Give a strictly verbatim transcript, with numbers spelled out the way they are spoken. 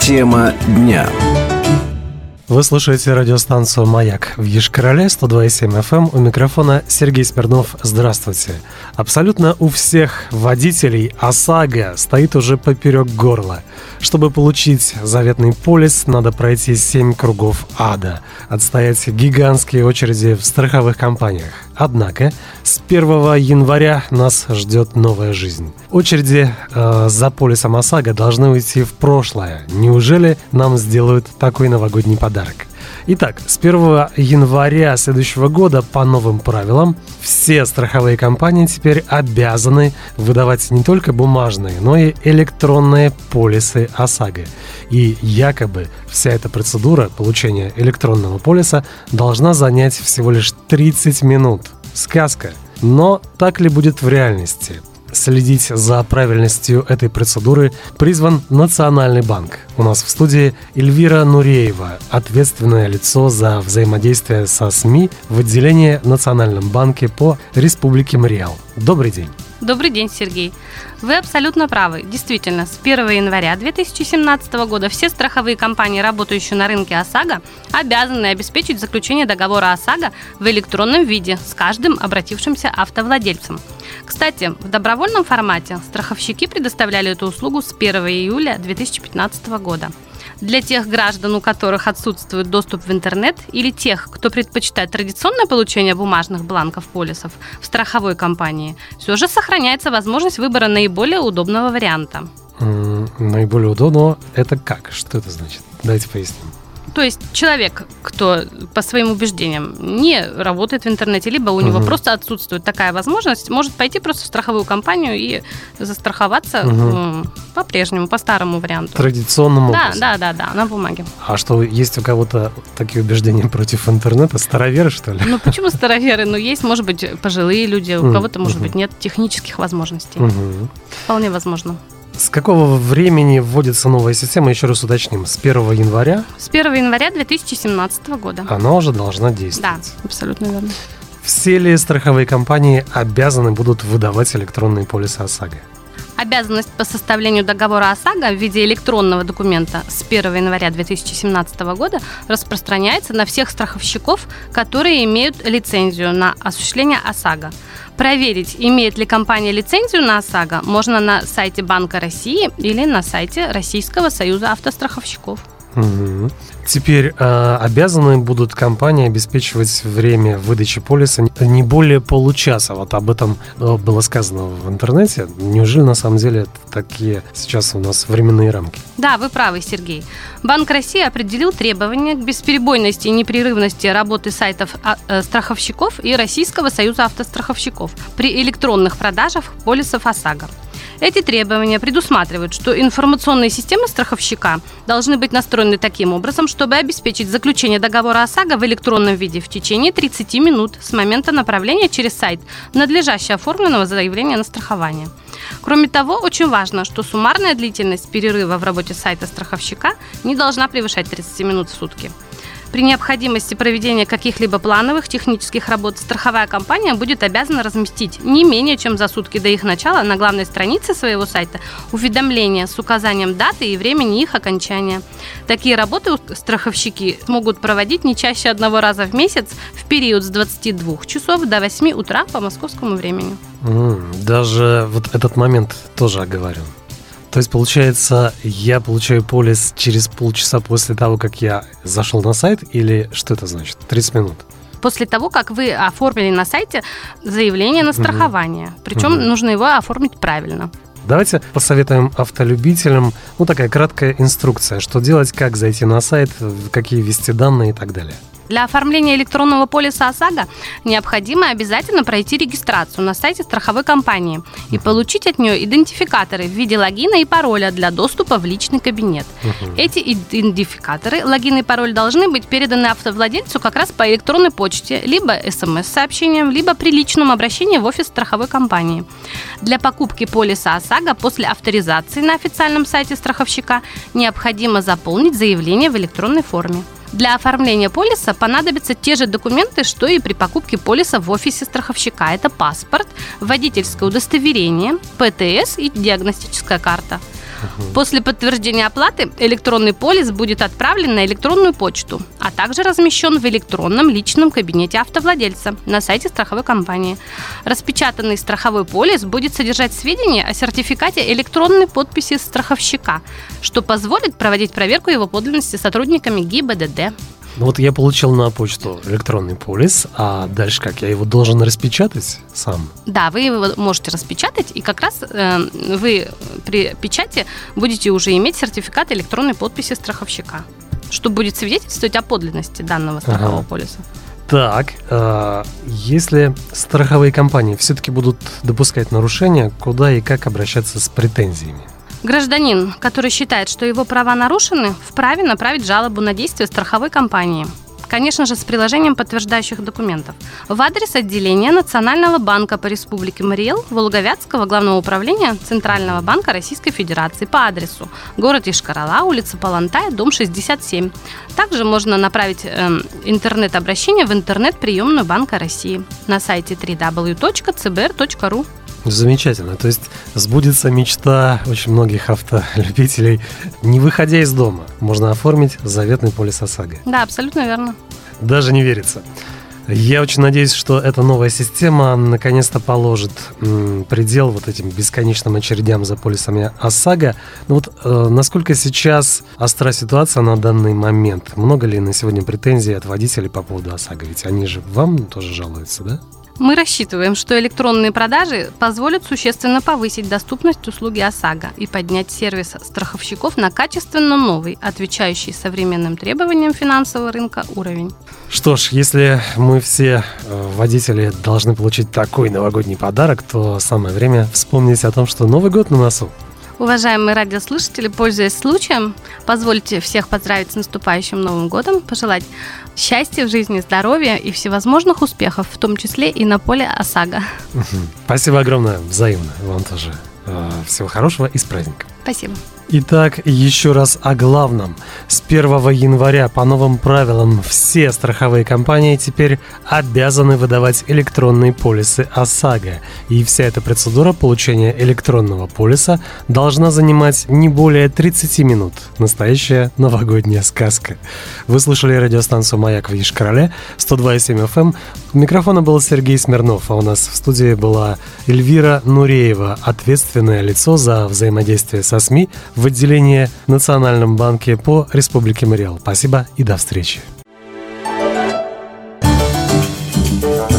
Тема дня. Вы слушаете радиостанцию «Маяк» в Йошкар-Оле, сто два и семь эф эм. У микрофона Сергей Смирнов. Здравствуйте. Абсолютно у всех водителей ОСАГО стоит уже поперек горла. Чтобы получить заветный полис, надо пройти семь кругов ада, отстоять гигантские очереди в страховых компаниях. Однако с первого января нас ждет новая жизнь. Очереди э, за полисом ОСАГО должны уйти в прошлое. Неужели нам сделают такой новогодний подарок? Итак, с первого января следующего года по новым правилам все страховые компании теперь обязаны выдавать не только бумажные, но и электронные полисы ОСАГО. И якобы вся эта процедура получения электронного полиса должна занять всего лишь тридцать минут. Сказка. Но так ли будет в реальности? Следить за правильностью этой процедуры призван Национальный банк. У нас в студии Эльвира Нуреева, ответственное лицо за взаимодействие со СМИ в отделении Национальном банке по Республике Мариэл. Добрый день. Добрый день, Сергей. Вы абсолютно правы. Действительно, с первого января две тысячи семнадцатого года все страховые компании, работающие на рынке ОСАГО, обязаны обеспечить заключение договора ОСАГО в электронном виде с каждым обратившимся автовладельцем. Кстати, в добровольном формате страховщики предоставляли эту услугу с первого июля две тысячи пятнадцатого года. Для тех граждан, у которых отсутствует доступ в интернет, или тех, кто предпочитает традиционное получение бумажных бланков полисов в страховой компании, все же сохраняется возможность выбора наиболее удобного варианта. М-м, наиболее удобного – это как? Что это значит? Давайте поясним. То есть человек, кто по своим убеждениям не работает в интернете, либо у него угу. просто отсутствует такая возможность, может пойти просто в страховую компанию и застраховаться угу. по-прежнему, по старому варианту. Традиционному да, образом. Да, да, да, на бумаге. А что, есть у кого-то такие убеждения против интернета? Староверы, что ли? Ну, почему староверы? Ну, есть, может быть, пожилые люди, у кого-то, может угу. быть, нет технических возможностей. Угу. Вполне возможно. С какого времени вводится новая система? Еще раз уточним. С первого января? С первого января две тысячи семнадцатого года. Она уже должна действовать. Да, абсолютно верно. Все ли страховые компании обязаны будут выдавать электронные полисы ОСАГО? Обязанность по составлению договора ОСАГО в виде электронного документа с первого января две тысячи семнадцатого года распространяется на всех страховщиков, которые имеют лицензию на осуществление ОСАГО. Проверить, имеет ли компания лицензию на ОСАГО, можно на сайте Банка России или на сайте Российского союза автостраховщиков. Угу. Теперь э, обязаны будут компании обеспечивать время выдачи полиса не более получаса. Вот об этом э, было сказано в интернете. Неужели на самом деле такие сейчас у нас временные рамки? Да, вы правы, Сергей. Банк России определил требования к бесперебойности и непрерывности работы сайтов э, страховщиков и Российского союза автостраховщиков при электронных продажах полисов ОСАГО. Эти требования предусматривают, что информационные системы страховщика должны быть настроены таким образом, чтобы обеспечить заключение договора ОСАГО в электронном виде в течение тридцати минут с момента направления через сайт надлежащего оформленного заявления на страхование. Кроме того, очень важно, что суммарная длительность перерыва в работе сайта страховщика не должна превышать тридцать минут в сутки. При необходимости проведения каких-либо плановых технических работ страховая компания будет обязана разместить не менее чем за сутки до их начала на главной странице своего сайта уведомления с указанием даты и времени их окончания. Такие работы страховщики могут проводить не чаще одного раза в месяц в период с двадцати двух часов до восьми утра по московскому времени. Mm, даже вот этот момент тоже оговорен. То есть, получается, я получаю полис через полчаса после того, как я зашел на сайт, или что это значит? тридцать минут? После того, как вы оформили на сайте заявление на страхование. Угу. Причем угу. нужно его оформить правильно. Давайте посоветуем автолюбителям, ну, такая краткая инструкция, что делать, как зайти на сайт, какие ввести данные и так далее. Для оформления электронного полиса ОСАГО необходимо обязательно пройти регистрацию на сайте страховой компании и получить от нее идентификаторы в виде логина и пароля для доступа в личный кабинет. Uh-huh. Эти идентификаторы, логин и пароль должны быть переданы автовладельцу как раз по электронной почте, либо смс-сообщением, либо при личном обращении в офис страховой компании. Для покупки полиса ОСАГО после авторизации на официальном сайте страховщика необходимо заполнить заявление в электронной форме. Для оформления полиса понадобятся те же документы, что и при покупке полиса в офисе страховщика. Это паспорт, водительское удостоверение, ПТС и диагностическая карта. Угу. После подтверждения оплаты электронный полис будет отправлен на электронную почту, а также размещен в электронном личном кабинете автовладельца на сайте страховой компании. Распечатанный страховой полис будет содержать сведения о сертификате электронной подписи страховщика, что позволит проводить проверку его подлинности сотрудниками ГИБДД. Ну вот я получил на почту электронный полис, а дальше как? Я его должен распечатать сам? Да, вы его можете распечатать, и как раз э, вы при печати будете уже иметь сертификат электронной подписи страховщика, что будет свидетельствовать о подлинности данного страхового ага. полиса. Так, э, если страховые компании все-таки будут допускать нарушения, куда и как обращаться с претензиями? Гражданин, который считает, что его права нарушены, вправе направить жалобу на действия страховой компании. Конечно же, с приложением подтверждающих документов. В адрес отделения Национального банка по Республике Мариэл Волговятского главного управления Центрального банка Российской Федерации по адресу город Йошкар-Ола, улица Палантая, дом шестьдесят семь. Также можно направить э, интернет-обращение в интернет-приемную Банка России на сайте дабл ю дабл ю дабл ю точка цэ бэ эр точка ру. Замечательно. То есть сбудется мечта очень многих автолюбителей. Не выходя из дома, можно оформить заветный полис ОСАГО. Да, абсолютно верно. Даже не верится. Я очень надеюсь, что эта новая система наконец-то положит м, предел вот этим бесконечным очередям за полисами ОСАГО. Ну вот э, насколько сейчас остра ситуация на данный момент? Много ли на сегодня претензий от водителей по поводу ОСАГО? Ведь они же вам тоже жалуются, да? Мы рассчитываем, что электронные продажи позволят существенно повысить доступность услуги ОСАГО и поднять сервис страховщиков на качественно новый, отвечающий современным требованиям финансового рынка уровень. Что ж, если мы все водители должны получить такой новогодний подарок, то самое время вспомнить о том, что Новый год на носу. Уважаемые радиослушатели, пользуясь случаем, позвольте всех поздравить с наступающим Новым годом, пожелать счастья в жизни, здоровья и всевозможных успехов, в том числе и на поле ОСАГО. Спасибо огромное, взаимно. Вам тоже всего хорошего и с праздником. Спасибо. Итак, еще раз о главном. С первого января по новым правилам все страховые компании теперь обязаны выдавать электронные полисы ОСАГО. И вся эта процедура получения электронного полиса должна занимать не более тридцать минут. Настоящая новогодняя сказка. Вы слушали радиостанцию «Маяк» в Йошкар-Оле, сто два и семь эф эм. У микрофона был Сергей Смирнов, а у нас в студии была Эльвира Нуреева, ответственное лицо за взаимодействие со СМИ в отделении Национальном банке по Республике Мариэл. Спасибо и до встречи.